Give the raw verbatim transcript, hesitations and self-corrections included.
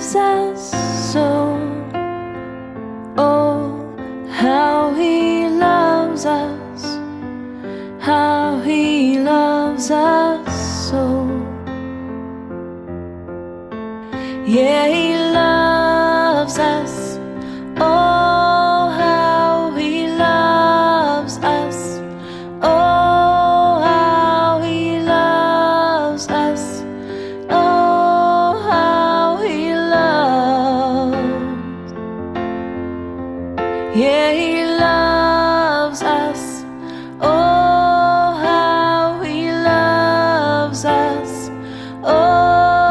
loves us so. Oh, how he loves us, how he loves us so. Yeah, he loves us. Oh, how he loves us. Oh, how he loves us. Oh, how he loves. Yeah, he loves us. Oh, how he loves us. Oh,